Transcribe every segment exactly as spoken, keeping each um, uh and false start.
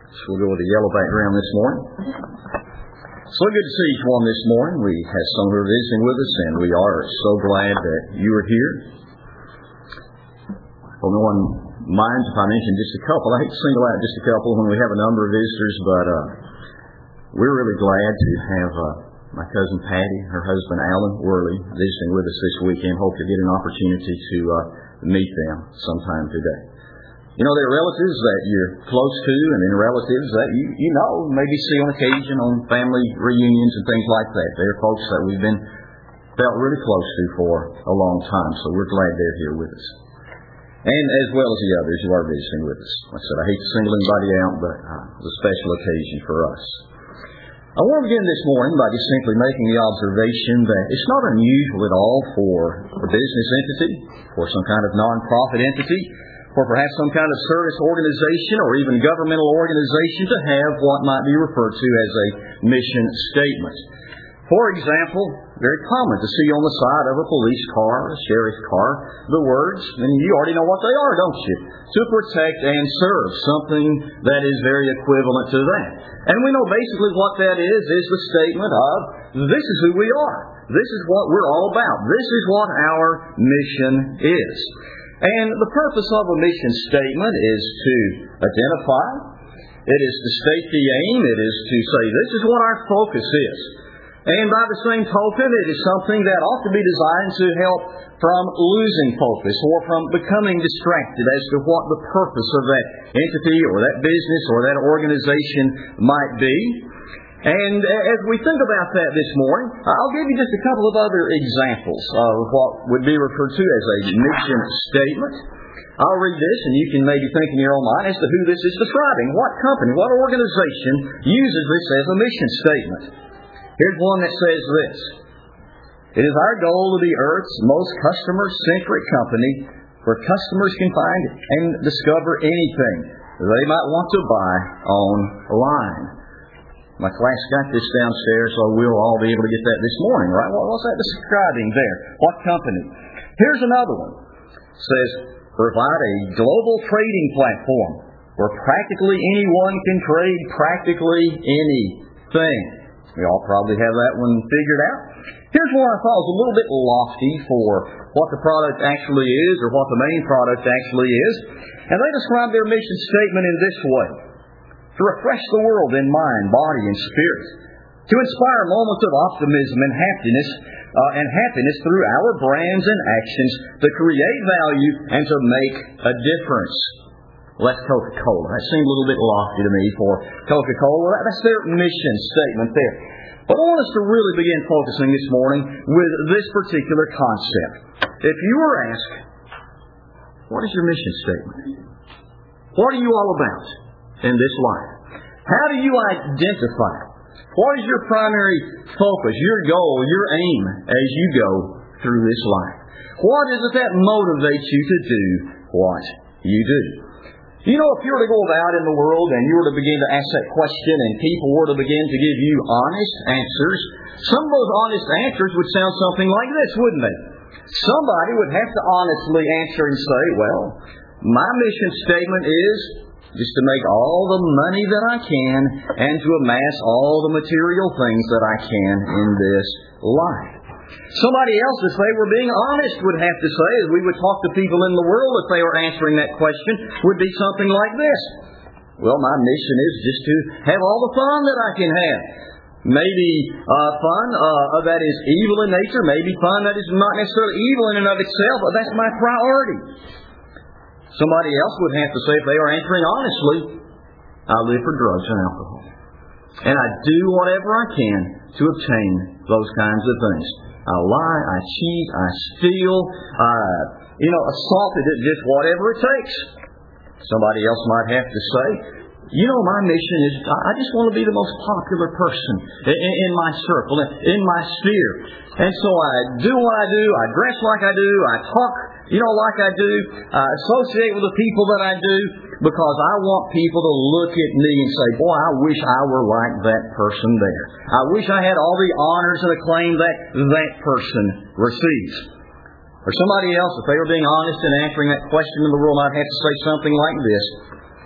So we'll go with the yellow background this morning. So good to see each one this morning. We have some who are visiting with us, and we are so glad that you are here. Well, no one minds if I mention just a couple. I hate to single out just a couple when we have a number of visitors, but uh, we're really glad to have uh, my cousin Patty, her husband Alan Worley, visiting with us this weekend. Hope to get an opportunity to uh, meet them sometime today. You know, there are relatives that you're close to, and then relatives that you, you know, maybe see on occasion on family reunions and things like that. They're folks that we've been felt really close to for a long time, so we're glad they're here with us. And as well as the others who are visiting with us. Like I said, I hate to single anybody out, but uh, it's a special occasion for us. I want to begin this morning by just simply making the observation that it's not unusual at all for a business entity, for some kind of non-profit entity, or perhaps some kind of service organization or even governmental organization to have what might be referred to as a mission statement. For example, very common to see on the side of a police car, a sheriff's car, the words, and you already know what they are, don't you? To protect and serve, something that is very equivalent to that. And we know basically what that is, is the statement of, this is who we are. This is what we're all about. This is what our mission is. And the purpose of a mission statement is to identify, it is to state the aim, it is to say this is what our focus is. And by the same token, it is something that ought to be designed to help from losing focus or from becoming distracted as to what the purpose of that entity or that business or that organization might be. And as we think about that this morning, I'll give you just a couple of other examples of what would be referred to as a mission statement. I'll read this, and you can maybe think in your own mind as to who this is describing. What company, what organization uses this as a mission statement? Here's one that says this. It is our goal to be Earth's most customer-centric company where customers can find and discover anything they might want to buy online. My class got this downstairs, so we'll all be able to get that this morning, right? Well, what's that describing there? What company? Here's another one. It says, provide a global trading platform where practically anyone can trade practically anything. We all probably have that one figured out. Here's one I thought was a little bit lofty for what the product actually is or what the main product actually is. And they describe their mission statement in this way. To refresh the world in mind, body, and spirit. To inspire moments of optimism and happiness, uh, and happiness through our brands and actions to create value and to make a difference. Well, that's Coca-Cola. That seemed a little bit lofty to me for Coca-Cola. Well, that's their mission statement there. But I want us to really begin focusing this morning with this particular concept. If you were asked, what is your mission statement? What are you all about in this life? How do you identify? What is your primary focus, your goal, your aim as you go through this life? What is it that motivates you to do what you do? You know, if you were to go about in the world and you were to begin to ask that question and people were to begin to give you honest answers, some of those honest answers would sound something like this, wouldn't they? Somebody would have to honestly answer and say, well, my mission statement is just to make all the money that I can and to amass all the material things that I can in this life. Somebody else, if they were being honest, would have to say, as we would talk to people in the world if they were answering that question, would be something like this. Well, my mission is just to have all the fun that I can have. Maybe uh, fun uh, that is evil in nature, maybe fun that is not necessarily evil in and of itself, but that's my priority. Somebody else would have to say, if they are answering honestly, I live for drugs and alcohol. And I do whatever I can to obtain those kinds of things. I lie, I cheat, I steal, I, you know, assault, just whatever it takes. Somebody else might have to say, you know, my mission is, I just want to be the most popular person in, in my circle, in my sphere. And so I do what I do, I dress like I do, I talk, you know, like I do, I associate with the people that I do, because I want people to look at me and say, boy, I wish I were like that person there. I wish I had all the honors and acclaim that that person receives. Or somebody else, if they were being honest and answering that question in the world, might have to say something like this.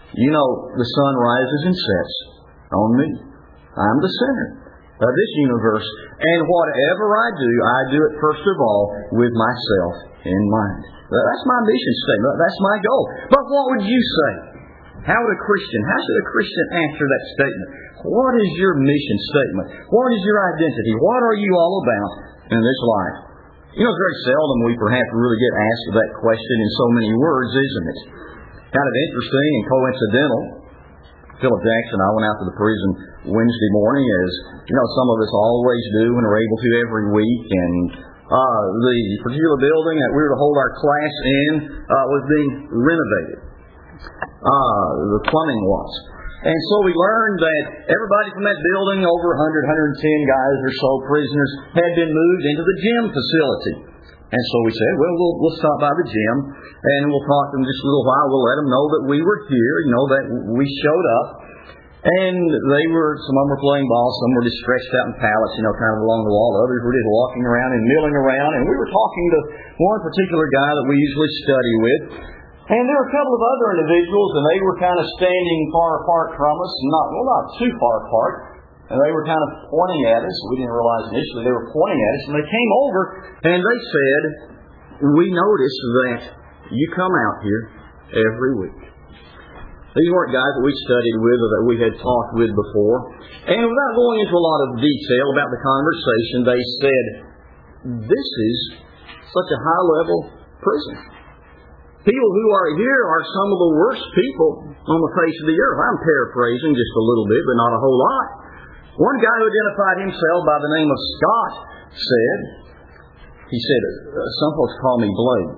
You know, the sun rises and sets on me. I'm the center of this universe. And whatever I do, I do it first of all with myself in mind. That's my mission statement. That's my goal. But what would you say? How would a Christian, how should a Christian answer that statement? What is your mission statement? What is your identity? What are you all about in this life? You know, it's very seldom we perhaps really get asked that question in so many words, isn't it? Kind of interesting and coincidental. Philip Jackson and I went out to the prison Wednesday morning, as you know, some of us always do when we're able to every week. And uh, the particular building that we were to hold our class in uh, was being renovated. Uh, the plumbing was. And so we learned that everybody from that building, over one hundred, one hundred ten guys or so, prisoners, had been moved into the gym facility. And so we said, well, we'll, we'll stop by the gym, and we'll talk to them just a little while. We'll let them know that we were here, you know, that we showed up. And they were, some of them were playing ball, some were just stretched out in pallets, you know, kind of along the wall. Others were just walking around and milling around. And we were talking to one particular guy that we usually study with. And there were a couple of other individuals, and they were kind of standing far apart from us, not well, not too far apart, and they were kind of pointing at us. We didn't realize initially they were pointing at us, and they came over, and they said, we noticed that you come out here every week. These weren't guys that we studied with or that we had talked with before. And without going into a lot of detail about the conversation, they said, this is such a high-level prison. People who are here are some of the worst people on the face of the earth. I'm paraphrasing just a little bit, but not a whole lot. One guy who identified himself by the name of Scott said, he said, some folks call me Blade.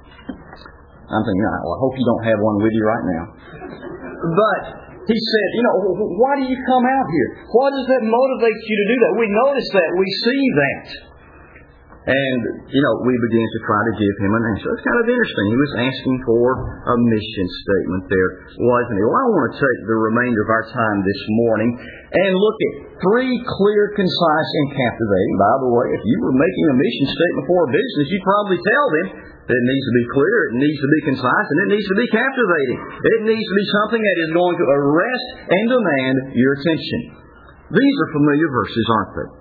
I'm thinking, well, I hope you don't have one with you right now. But he said, you know, why do you come out here? What does that motivate you to do that? We notice that. We see that. And, you know, we began to try to give him an answer. It's kind of interesting. He was asking for a mission statement there, wasn't he? Well, I want to take the remainder of our time this morning and look at three clear, concise, and captivating. By the way, if you were making a mission statement for a business, you'd probably tell them that it needs to be clear, it needs to be concise, and it needs to be captivating. It needs to be something that is going to arrest and demand your attention. These are familiar verses, aren't they?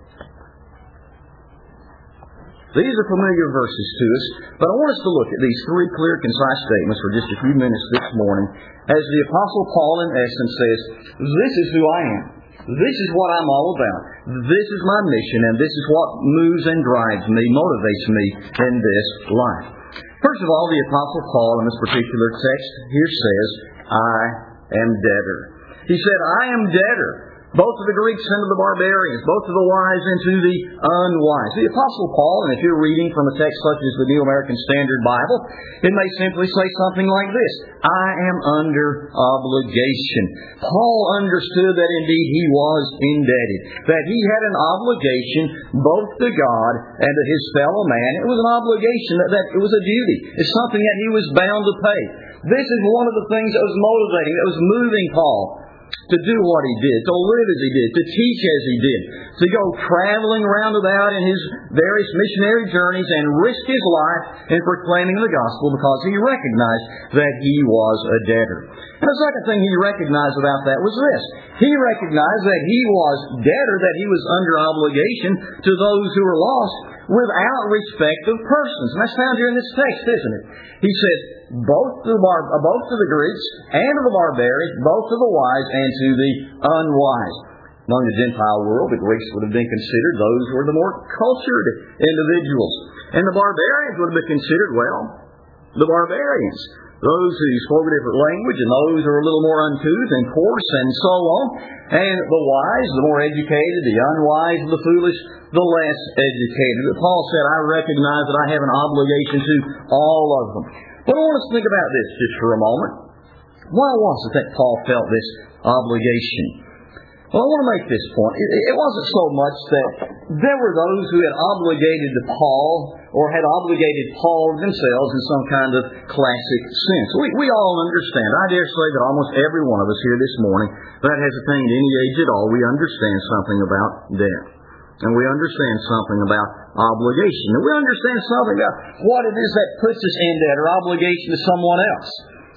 These are familiar verses to us, but I want us to look at these three clear, concise statements for just a few minutes this morning as the Apostle Paul, in essence, says, this is who I am. This is what I'm all about. This is my mission, and this is what moves and drives me, motivates me in this life. First of all, the Apostle Paul, in this particular text, here says, I am debtor. He said, I am debtor. Both to the Greeks and to the barbarians, both to the wise and to the unwise. The Apostle Paul, and if you're reading from a text such as the New American Standard Bible, it may simply say something like this, I am under obligation. Paul understood that indeed he was indebted, that he had an obligation both to God and to his fellow man. It was an obligation, that, that it was a duty. It's something that he was bound to pay. This is one of the things that was motivating, that was moving Paul to do what he did, to live as he did, to teach as he did, to go traveling round about in his various missionary journeys and risk his life in proclaiming the gospel because he recognized that he was a debtor. And the second thing he recognized about that was this. He recognized that he was debtor, that he was under obligation to those who were lost without respect of persons. And that's found here in this text, isn't it? He said, both to the bar, both to the Greeks and to the barbarians, both to the wise and to the unwise. Among the Gentile world, the Greeks would have been considered those who were the more cultured individuals. And the barbarians would have been considered, well, the barbarians. Those who spoke a different language and those who were a little more uncouth and coarse and so on. And the wise, the more educated, the unwise, the foolish, the less educated. But Paul said, I recognize that I have an obligation to all of them. But I want us to think about this just for a moment. Why was it that Paul felt this obligation? Well, I want to make this point. It, it wasn't so much that there were those who had obligated to Paul or had obligated Paul themselves in some kind of classic sense. We, we all understand. I dare say that almost every one of us here this morning that has attained any age at all, we understand something about debt. And we understand something about obligation. And we understand something about what it is that puts us in debt or obligation to someone else.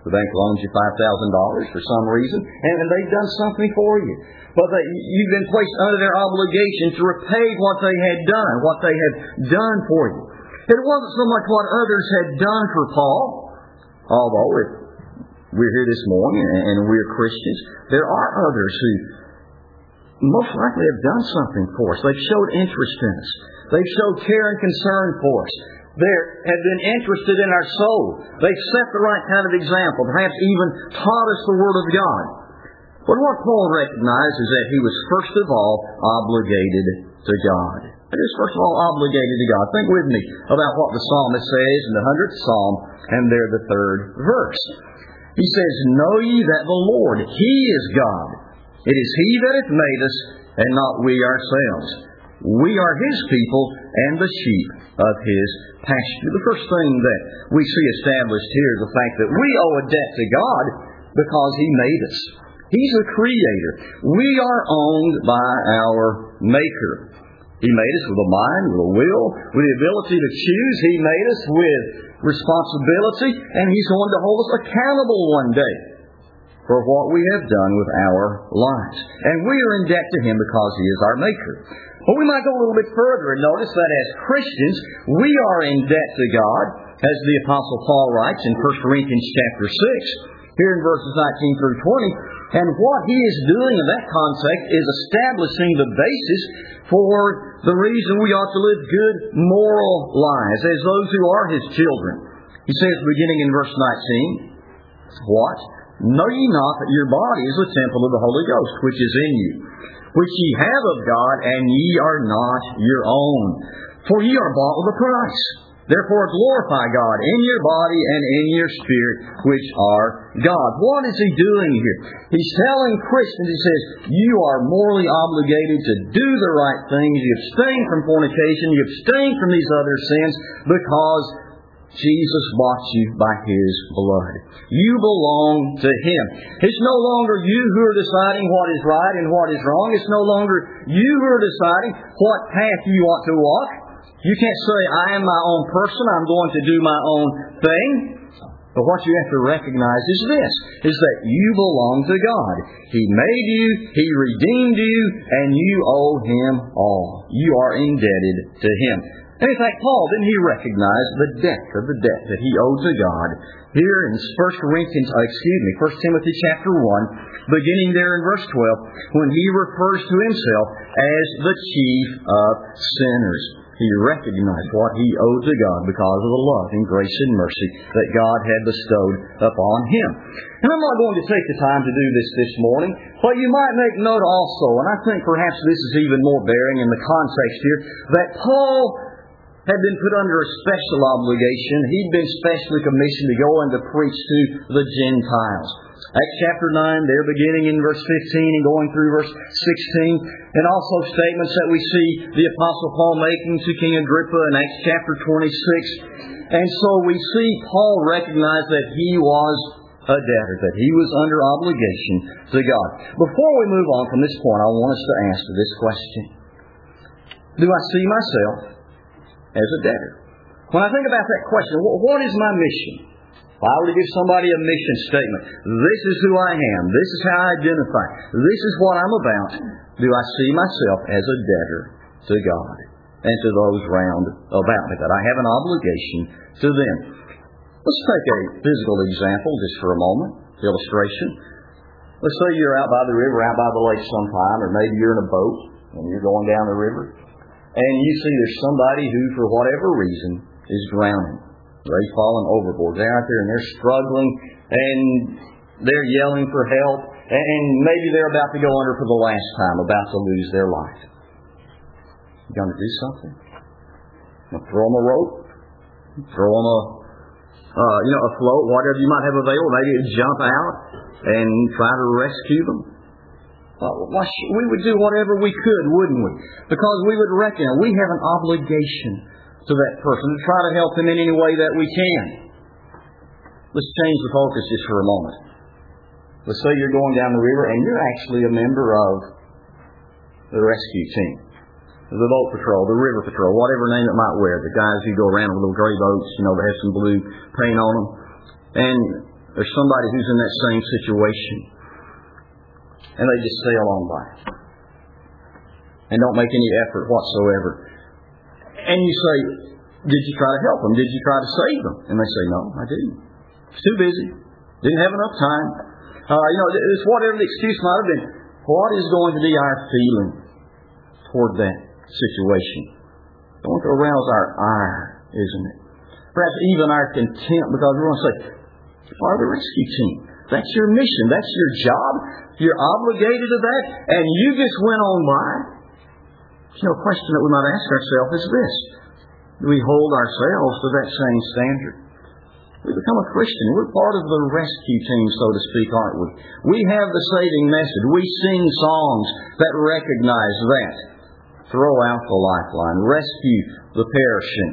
The bank loans you five thousand dollars for some reason, and, and they've done something for you. But they, you've been placed under their obligation to repay what they had done, what they had done for you. It wasn't so much what others had done for Paul, although if we're here this morning and, and we're Christians, there are others who most likely have done something for us. They've showed interest in us. They've showed care and concern for us. They have been interested in our soul. They've set the right kind of example, perhaps even taught us the Word of God. But what Paul recognized is that he was first of all obligated to God. He was first of all obligated to God. Think with me about what the psalmist says in the hundredth psalm, and there the third verse. He says, "Know ye that the Lord, He is God. It is He that hath made us, and not we ourselves. We are His people, and the sheep of His pasture." The first thing that we see established here is the fact that we owe a debt to God because He made us. He's the Creator. We are owned by our Maker. He made us with a mind, with a will, with the ability to choose. He made us with responsibility, and He's going to hold us accountable one day for what we have done with our lives. And we are in debt to Him because He is our Maker. But we might go a little bit further and notice that as Christians, we are in debt to God, as the Apostle Paul writes in First Corinthians chapter six, here in verses nineteen through twenty. And what he is doing in that context is establishing the basis for the reason we ought to live good moral lives as those who are His children. He says, beginning in verse nineteen, "What? Know ye not that your body is the temple of the Holy Ghost, which is in you, which ye have of God, and ye are not your own? For ye are bought with a price. Therefore glorify God in your body and in your spirit, which are God." What is he doing here? He's telling Christians, he says, you are morally obligated to do the right things. You abstain from fornication. You abstain from these other sins because Jesus bought you by His blood. You belong to Him. It's no longer you who are deciding what is right and what is wrong. It's no longer you who are deciding what path you want to walk. You can't say, I am my own person, I'm going to do my own thing. But what you have to recognize is this, is that you belong to God. He made you, He redeemed you, and you owe Him all. You are indebted to Him. And in fact, Paul, didn't he recognize the depth of the debt that he owed to God here in First Corinthians, uh, excuse me, First Timothy chapter one, beginning there in verse twelve, when he refers to himself as the chief of sinners. He recognized what he owed to God because of the love and grace and mercy that God had bestowed upon him. And I'm not going to take the time to do this this morning, but you might make note also, and I think perhaps this is even more bearing in the context here, that Paul had been put under a special obligation. He'd been specially commissioned to go and to preach to the Gentiles. Acts chapter nine, there beginning in verse fifteen and going through verse sixteen, and also statements that we see the Apostle Paul making to King Agrippa in Acts chapter twenty-six. And so we see Paul recognize that he was a debtor, that he was under obligation to God. Before we move on from this point, I want us to ask this question. Do I see myself as a debtor? When I think about that question, what is my mission? If I were to give somebody a mission statement, this is who I am, this is how I identify, this is what I'm about, do I see myself as a debtor to God and to those round about me, that I have an obligation to them? Let's take a physical example just for a moment, illustration. Let's say you're out by the river, out by the lake sometime, or maybe you're in a boat and you're going down the river, and you see there's somebody who, for whatever reason, is drowning. They've fallen overboard. They're out there and they're struggling and they're yelling for help. And maybe they're about to go under for the last time, about to lose their life. You going to do something? You throw them a rope? Throw them a, uh, you know, a float, whatever you might have available. Maybe jump out and try to rescue them. Uh, we would do whatever we could, wouldn't we? Because we would reckon we have an obligation to that person, to try to help them in any way that we can. Let's change the focus just for a moment. Let's say you're going down the river and you're actually a member of the rescue team, the boat patrol, the river patrol, whatever name it might wear. The guys who go around with little gray boats, you know, that have some blue paint on them. And There's somebody who's in that same situation. And they just sail on by. And don't make any effort whatsoever. And you say, did you try to help them? Did you try to save them? And they say, no, I didn't. I was too busy. Didn't have enough time. Uh, you know, it's whatever the excuse might have been. What is going to be our feeling toward that situation? It's going to arouse our ire, isn't it? Perhaps even our contempt, because we're going to say, you're part of the rescue team. That's your mission. That's your job. You're obligated to that. And you just went on by. You know, a question that we might ask ourselves is this. Do we hold ourselves to that same standard? We become a Christian. We're part of the rescue team, so to speak, aren't we? We have the saving message. We sing songs that recognize that. Throw out the lifeline. Rescue the perishing.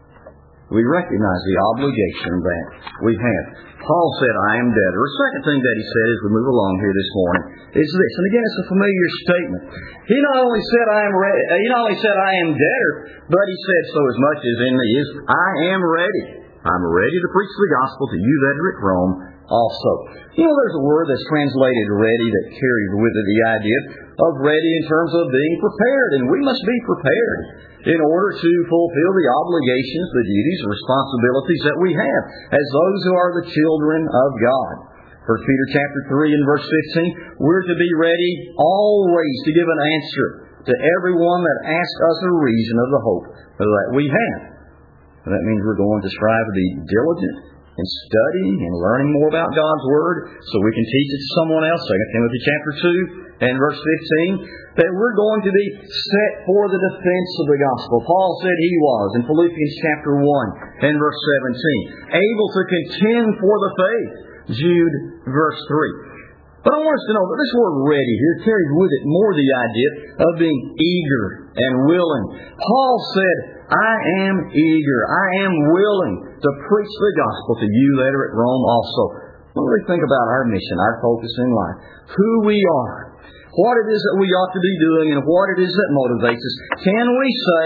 We recognize the obligation that we have. Paul said, I am debtor. The second thing that he said as we move along here this morning is this. And again, it's a familiar statement. He not only said, I am ready, he not only said, I am debtor, but he said, so as much as in me is, I am ready. I'm ready to preach the gospel to you that are at Rome also. You know, there's a word that's translated ready that carries with it the idea of ready in terms of being prepared. And we must be prepared in order to fulfill the obligations, the duties, and responsibilities that we have as those who are the children of God. First Peter chapter three and verse fifteen, we're to be ready always to give an answer to everyone that asks us a reason of the hope that we have. And that means we're going to strive to be diligent in studying and learning more about God's Word so we can teach it to someone else. Second Timothy chapter two and verse fifteen, that we're going to be set for the defense of the gospel. Paul said he was in Philippians chapter one and verse seventeen, able to contend for the faith. Jude verse three. But I want us to know that this word ready here carries with it more the idea of being eager and willing. Paul said, I am eager, I am willing to preach the gospel to you that are at Rome also. When we think about our mission, our focus in life, who we are, what it is that we ought to be doing, and what it is that motivates us, can we say,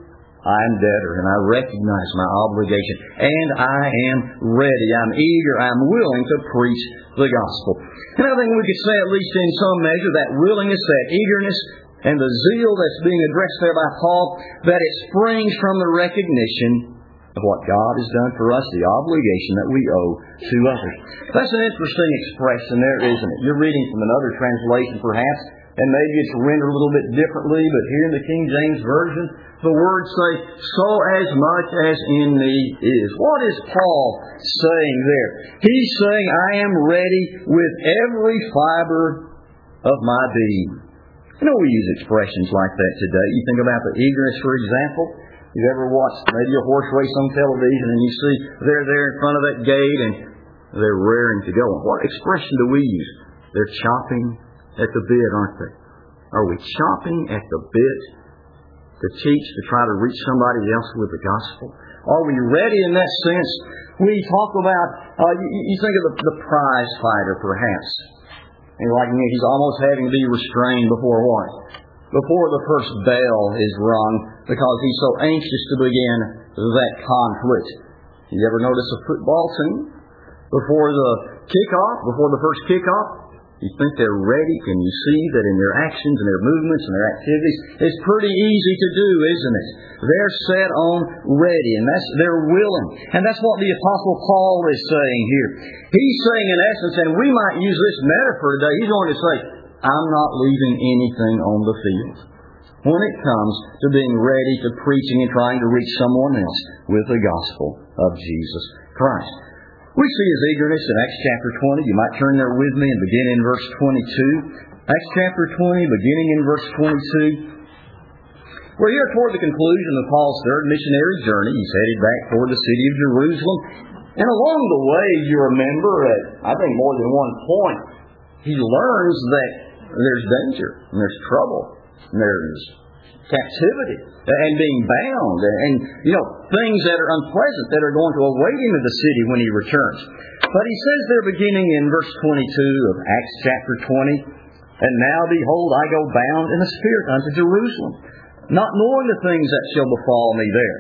I am debtor, and I recognize my obligation, and I am ready, I'm eager, I'm willing to preach the gospel. And I think we could say, at least in some measure, that willingness, that eagerness, and the zeal that's being addressed there by Paul, that it springs from the recognition of what God has done for us, the obligation that we owe to others. That's an interesting expression there, isn't it? You're reading from another translation, perhaps, and maybe it's rendered a little bit differently, but here in the King James Version, the words say, so as much as in me is. What is Paul saying there? He's saying, I am ready with every fiber of my being. You know, we use expressions like that today. You think about the eagerness, for example. You've ever watched maybe a horse race on television and you see they're there in front of that gate and they're raring to go. What expression do we use? They're chopping at the bit, aren't they? Are we chopping at the bit to teach, to try to reach somebody else with the gospel? Are we ready in that sense? We talk about, uh, you, you think of the, the prize fighter, perhaps. And like me, he's almost having to be restrained before what? Before the first bell is rung, because he's so anxious to begin that conflict. You ever notice a football team? Before the kickoff, before the first kickoff, you think they're ready? Can you see that in their actions and their movements and their activities? It's pretty easy to do, isn't it? They're set on ready, and that's they're willing. And that's what the Apostle Paul is saying here. He's saying in essence, and we might use this metaphor today, he's going to say, I'm not leaving anything on the field when it comes to being ready to preaching and trying to reach someone else with the gospel of Jesus Christ. We see his eagerness in Acts chapter twenty. You might turn there with me and begin in verse twenty-two. Acts chapter twenty, beginning in verse twenty-two. We're here toward the conclusion of Paul's third missionary journey. He's headed back toward the city of Jerusalem. And along the way, you remember, at I think more than one point, he learns that there's danger, and there's trouble, and there's captivity, and being bound, and, you know, things that are unpleasant that are going to await him in the city when he returns. But he says there, beginning in verse twenty-two of Acts chapter twenty, and now, behold, I go bound in the Spirit unto Jerusalem, not knowing the things that shall befall me there.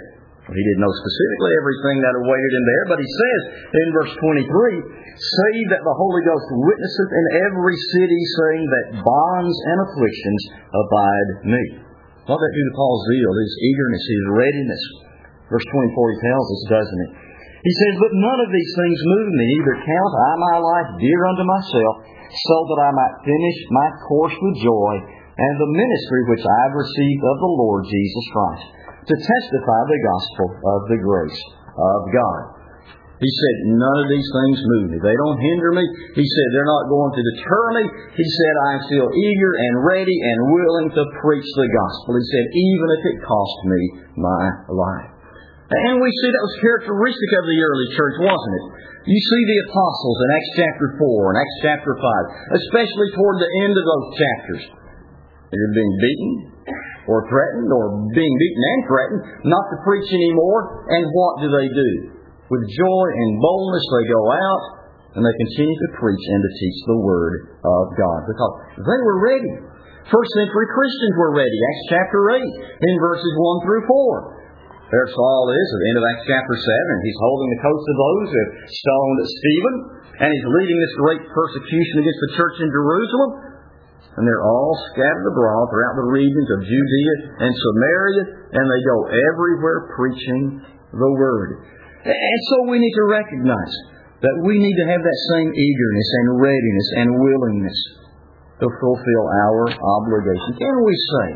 He didn't know specifically everything that awaited him there, but he says in verse twenty-three, "Save that the Holy Ghost witnesseth in every city, saying that bonds and afflictions abide me." What that do to Paul's zeal, his eagerness, his readiness? Verse twenty-four, he tells us, doesn't it? He says, "But none of these things move me, neither count I my life dear unto myself, so that I might finish my course with joy, and the ministry which I have received of the Lord Jesus Christ, to testify the gospel of the grace of God." He said, none of these things move me. They don't hinder me. He said, they're not going to deter me. He said, I'm still eager and ready and willing to preach the gospel. He said, even if it cost me my life. And we see that was characteristic of the early church, wasn't it? You see the apostles in Acts chapter four and Acts chapter five, especially toward the end of those chapters. They're being beaten or threatened or being beaten and threatened not to preach anymore. And what do they do? With joy and boldness they go out and they continue to preach and to teach the Word of God. Because they were ready. First century Christians were ready. Acts chapter eight in verses one through four. There Saul is at the end of Acts chapter seven. He's holding the coats of those who have stoned Stephen. And he's leading this great persecution against the church in Jerusalem. And they're all scattered abroad throughout the regions of Judea and Samaria. And they go everywhere preaching the Word. And so we need to recognize that we need to have that same eagerness and readiness and willingness to fulfill our obligation. Can we say,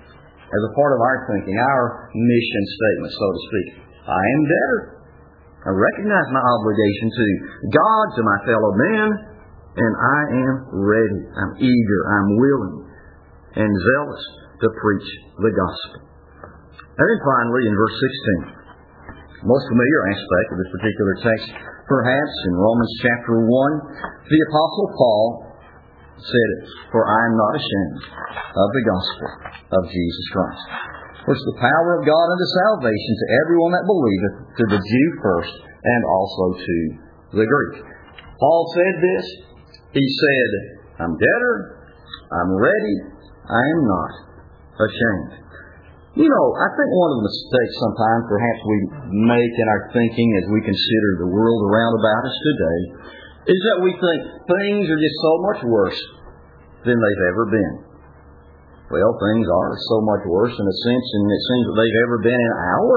as a part of our thinking, our mission statement, so to speak, I am debtor. I recognize my obligation to God, to my fellow men, and I am ready. I'm eager, I'm willing, and zealous to preach the gospel. And then finally, in verse sixteen, most familiar aspect of this particular text, perhaps in Romans chapter one, the Apostle Paul said it, "For I am not ashamed of the gospel of Jesus Christ. For it's the power of God unto salvation to everyone that believeth, to the Jew first, and also to the Greek." Paul said this. He said, "I'm debtor, I'm ready, I am not ashamed." You know, I think one of the mistakes sometimes perhaps we make in our thinking as we consider the world around about us today is that we think things are just so much worse than they've ever been. Well, things are so much worse in a sense, and it seems that they've ever been in our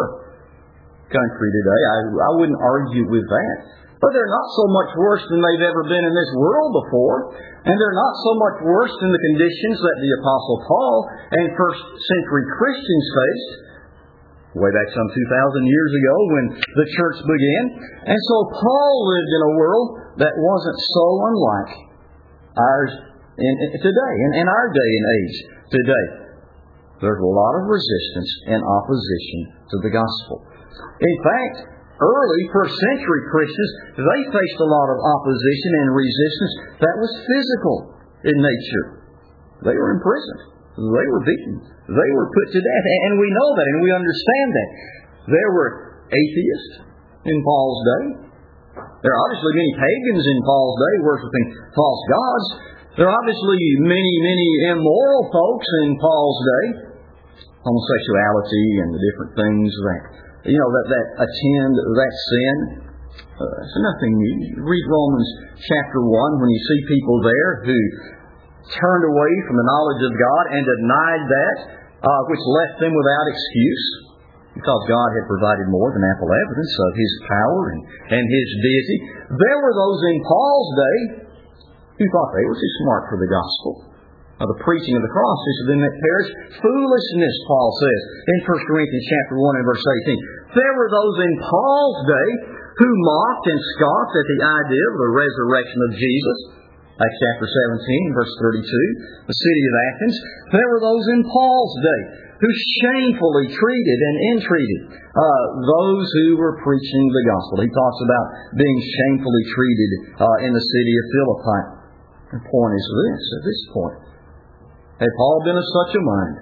country today. I, I wouldn't argue with that. But they're not so much worse than they've ever been in this world before. And they're not so much worse than the conditions that the Apostle Paul and first century Christians faced way back some two thousand years ago when the church began. And so Paul lived in a world that wasn't so unlike ours in, in, today, in, in our day and age today. There's a lot of resistance and opposition to the gospel. In fact, early first century Christians, they faced a lot of opposition and resistance that was physical in nature. They were imprisoned. They were beaten. They were put to death. And we know that and we understand that. There were atheists in Paul's day. There are obviously many pagans in Paul's day worshiping false gods. There are obviously many, many immoral folks in Paul's day. Homosexuality and the different things that You know, that, that attend that sin. Uh, it's nothing new. You read Romans chapter one when you see people there who turned away from the knowledge of God and denied that, uh, which left them without excuse, because God had provided more than ample evidence of His power and, and His deity. There were those in Paul's day who thought they were too smart for the gospel. Now, the preaching of the cross is to them that perish foolishness, Paul says in First Corinthians chapter one and verse eighteen. There were those in Paul's day who mocked and scoffed at the idea of the resurrection of Jesus. Acts chapter seventeen, verse thirty-two, the city of Athens. There were those in Paul's day who shamefully treated and entreated uh, those who were preaching the gospel. He talks about being shamefully treated uh, in the city of Philippi. The point is this, at this point. Had Paul been of such a mind,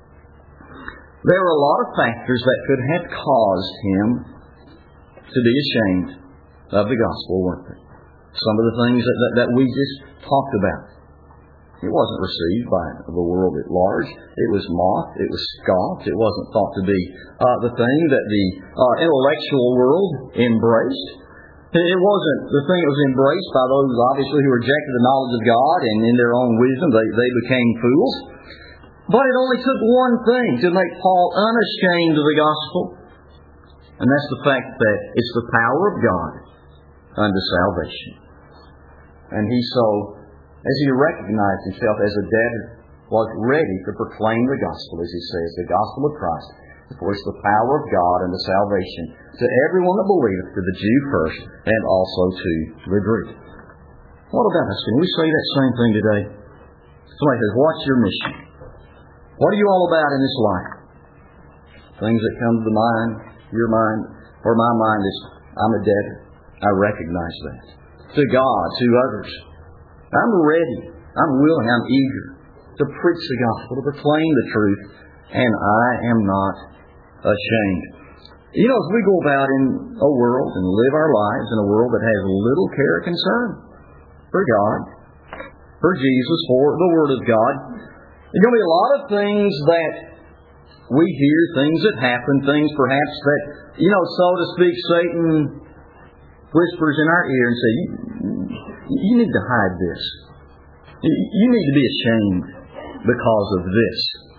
there were a lot of factors that could have caused him to be ashamed of the gospel, weren't there? Some of the things that, that, that we just talked about. It wasn't received by the world at large. It was mocked. It was scoffed. It wasn't thought to be uh, the thing that the uh, intellectual world embraced. It wasn't the thing that was embraced by those, obviously, who rejected the knowledge of God, and in their own wisdom they, they became fools. But it only took one thing to make Paul unashamed of the gospel, and that's the fact that it's the power of God unto salvation. And he so, as he recognized himself as a debtor, was ready to proclaim the gospel, as he says, the gospel of Christ. For it's the power of God unto salvation to everyone that believeth, to the Jew first, and also to the Greek. What about us? Can we say that same thing today? Somebody says, what's your mission? What are you all about in this life? Things that come to the mind, your mind, or my mind is, I'm a debtor. I recognize that. To God, to others. I'm ready, I'm willing, I'm eager to preach the gospel, to proclaim the truth, and I am not ashamed. You know, as we go about in a world and live our lives in a world that has little care or concern for God, for Jesus, for the Word of God, there's going to be a lot of things that we hear, things that happen, things perhaps that, you know, so to speak, Satan whispers in our ear and says, you need to hide this. You need to be ashamed because of this.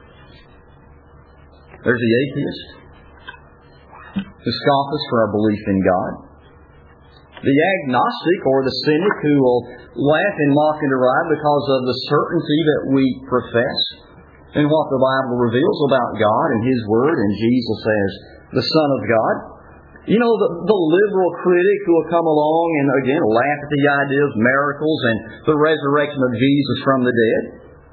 There's the atheist who scoffs for our belief in God. The agnostic or the cynic who will laugh and mock and deride because of the certainty that we profess and what the Bible reveals about God and His Word and Jesus as the Son of God. You know, the, the liberal critic who will come along and, again, laugh at the idea of miracles and the resurrection of Jesus from the dead.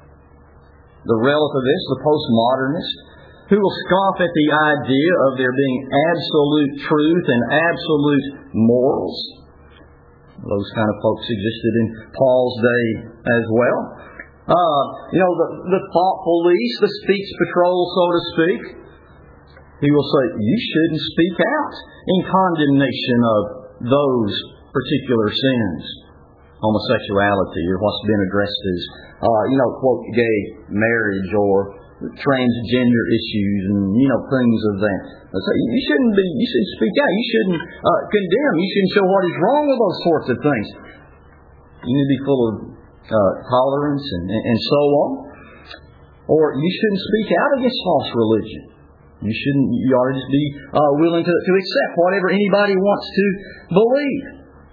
The relativist, the postmodernist, who will scoff at the idea of there being absolute truth and absolute morals. Those kind of folks existed in Paul's day as well. Uh, you know, the, the thought police, the speech patrol, so to speak. He will say, you shouldn't speak out in condemnation of those particular sins. Homosexuality, or what's been addressed as, uh, you know, quote, gay marriage, or transgender issues, and, you know, things of that. So you shouldn't be, you shouldn't speak out. You shouldn't uh, condemn. You shouldn't show what is wrong with those sorts of things. You need to be full of uh, tolerance and, and so on. Or you shouldn't speak out against false religion. You shouldn't, you ought to just be uh, willing to, to accept whatever anybody wants to believe.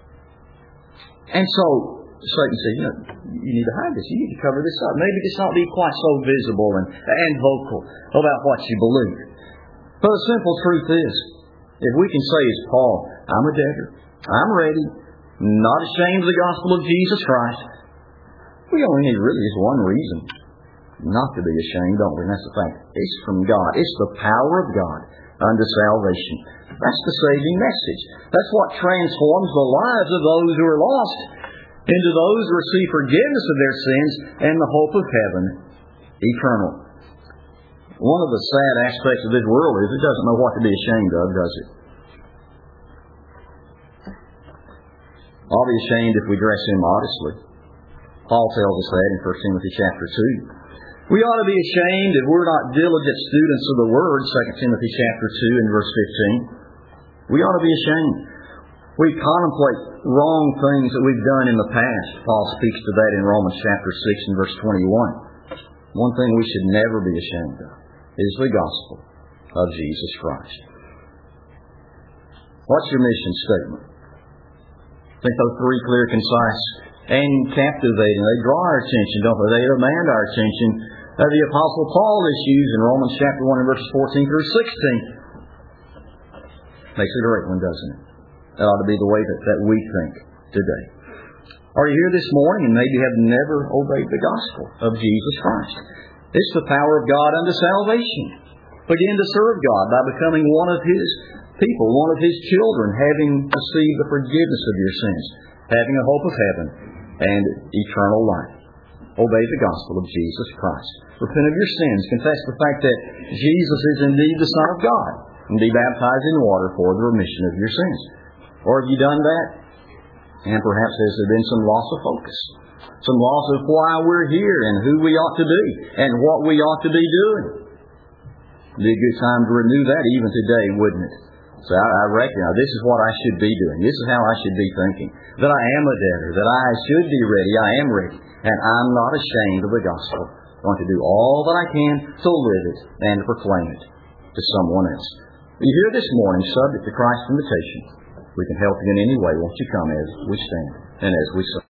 And so, Satan says, you know, you need to hide this. You need to cover this up. Maybe just not be quite so visible and, and vocal about what you believe. But the simple truth is, if we can say as Paul, I'm a debtor, I'm ready, not ashamed of the gospel of Jesus Christ, we only need really just one reason not to be ashamed, don't we? And that's the fact. It's from God. It's the power of God unto salvation. That's the saving message. That's what transforms the lives of those who are lost into those who receive forgiveness of their sins and the hope of heaven eternal. One of the sad aspects of this world is it doesn't know what to be ashamed of, does it? I'll be ashamed if we dress immodestly. Paul tells us that in First Timothy chapter two. We ought to be ashamed if we're not diligent students of the Word, Second Timothy chapter two and verse fifteen. We ought to be ashamed. We contemplate wrong things that we've done in the past. Paul speaks to that in Romans chapter six and verse twenty-one. One thing we should never be ashamed of is the gospel of Jesus Christ. What's your mission statement? I think those three clear, concise, and captivating. They draw our attention, don't they? They demand our attention. Uh, the Apostle Paul issues in Romans chapter one and verses fourteen through sixteen. Makes it a great one, doesn't it? That ought to be the way that, that we think today. Are you here this morning and maybe have never obeyed the gospel of Jesus Christ? It's the power of God unto salvation. Begin to serve God by becoming one of His people, one of His children, having received the forgiveness of your sins, having a hope of heaven and eternal life. Obey the gospel of Jesus Christ. Repent of your sins. Confess the fact that Jesus is indeed the Son of God, and be baptized in water for the remission of your sins. Or have you done that? And perhaps has there been some loss of focus? Some laws of why we're here and who we ought to be and what we ought to be doing. It'd be a good time to renew that even today, wouldn't it? So I, I recognize this is what I should be doing. This is how I should be thinking. That I am a debtor. That I should be ready. I am ready. And I'm not ashamed of the gospel. I'm going to do all that I can to live it and to proclaim it to someone else. You're here this morning, subject to Christ's invitation. We can help you in any way. Won't you come as we stand and as we sing?